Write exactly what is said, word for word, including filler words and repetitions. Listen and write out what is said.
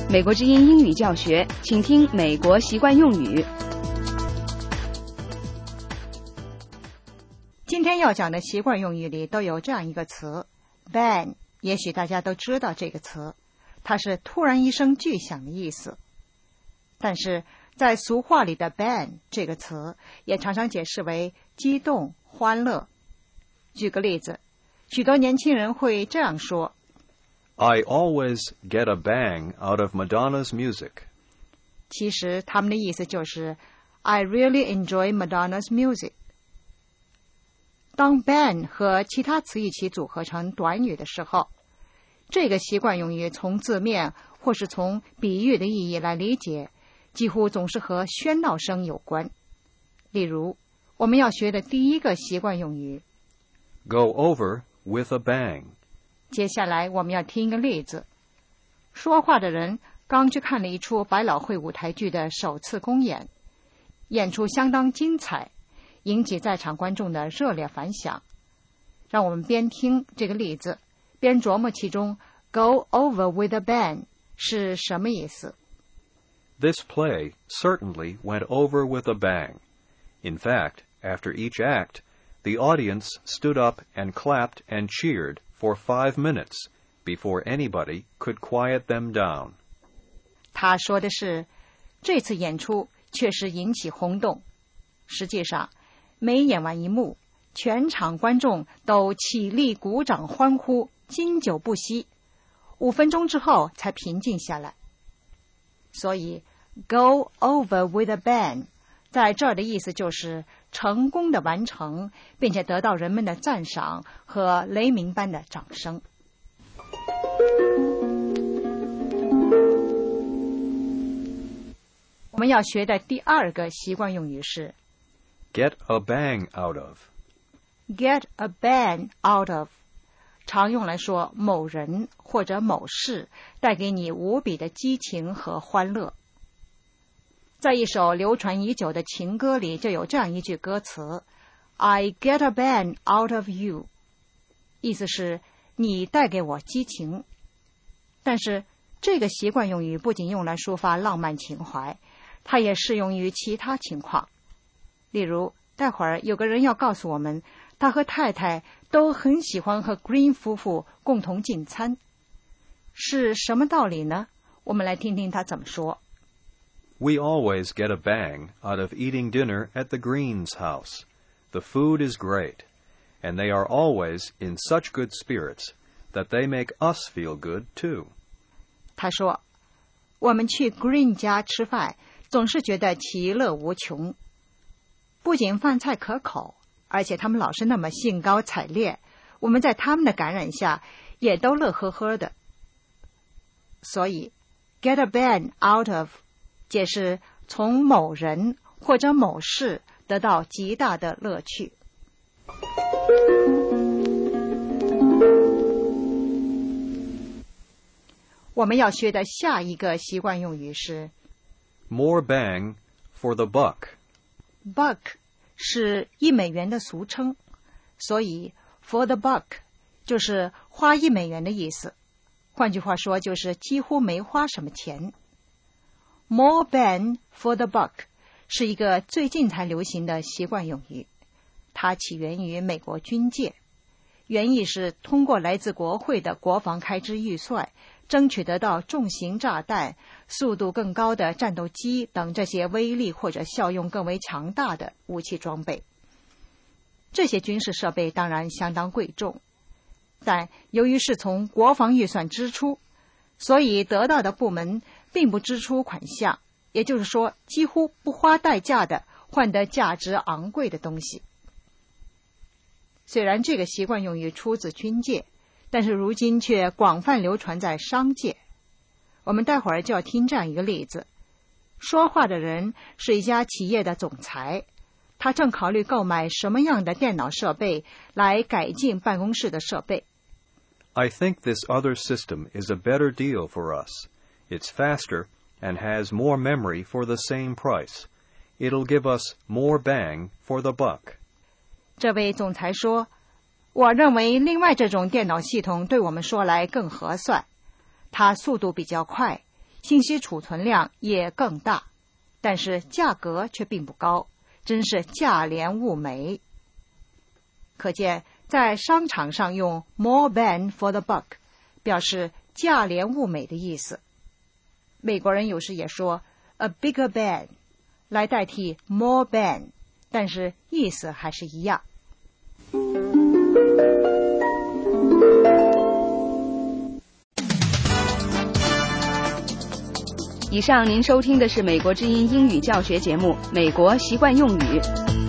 美国之音英语教学，请听美国习惯用语。 今天要讲的习惯用语里都有这样一个词 bang， 也许大家都知道这个词，它是突然一声巨响的意思。但是在俗话里的 bang 这个词也常常解释为激动、欢乐。举个例子，许多年轻人会这样说 I always get a bang out of Madonna's music. 其实他们的意思就是 I really enjoy Madonna's music。 当 bang 和其他词一起组合成短语的时候，这个习惯用语从字面或是从比喻的意义来理解，几乎总是和喧闹声有关。例如我们要学的第一个习惯用语 Go over with a bang. 接下来我们要听一个例子。说话的人刚去看了一出百老汇舞台剧的首次公演，演出相当精彩，引起在场观众的热烈反响。让我们边听这个例子，边琢磨其中 Go over with a bang 是什么意思。 This play certainly went over with a bang. In fact, after each act, the audience stood up and clapped and cheered for five minutes before anybody could quiet them down. 他说的是，这次演出确实引起轰动。实际上，每演完一幕，全场观众都起立鼓掌欢呼，经久不息，五分钟之后才平静下来。所以 Go over with a bang 在这儿的意思就是成功的完成，并且得到人们的赞赏和雷鸣般的掌声。我们要学的第二个习惯用语是 Get a bang out of. Get a bang out of 常用来说某人或者某事带给你无比的激情和欢乐。在一首流传已久的情歌里就有这样一句歌词 I get a bang out of you， 意思是你带给我激情。但是这个习惯用语不仅用来抒发浪漫情怀，它也适用于其他情况。例如待会儿有个人要告诉我们，他和太太都很喜欢和 Green 夫妇共同进餐，是什么道理呢？我们来听听他怎么说。 We always get a bang out of eating dinner at the Greens' house. The food is great, and they are always in such good spirits that they make us feel good too. 他说，我们去 Green 家吃饭，总是觉得其乐无穷。不仅饭菜可口，而且他们老是那么兴高采烈，我们在他们的感染下也都乐呵呵的。所以 get a bang out of解释从某人或者某事得到极大的乐趣。我们要学的下一个习惯用语是 More bang for the buck. Buck 是一美元的俗称，所以 for the buck 就是花一美元的意思。换句话说，就是几乎没花什么钱。More bang for the buck 是一个最近才流行的习惯用语，它起源于美国军界，原意是通过来自国会的国防开支预算，争取得到重型炸弹、速度更高的战斗机等这些威力或者效用更为强大的武器装备。这些军事设备当然相当贵重，但由于是从国防预算支出，所以得到的部门并不支出款项，也就是说几乎不花代价的换得价值昂贵的东西。虽然这个习惯用语出自军界，但是如今却广泛流传在商界。我们待会儿就要听这样一个例子。说话的人是一家企业的总裁，他正考虑购买什么样的电脑设备来改进办公室的设备。 I think this other system is a better deal for us. It's faster and has more memory for the same price. It'll give us more bang for the buck. 这位总裁说，我认为另外这种电脑系统对我们说来更合算，它速度比较快， 信息储存量也更大，但是价格却并不高，真是价廉物美。可见在商场上用 more bang for the buck 表示价廉物美的意思。美国人有时也说 a bigger bang 来代替 more bang， 但是意思还是一样。 以上您收听的是美国之音英语教学节目《美国习惯用语》。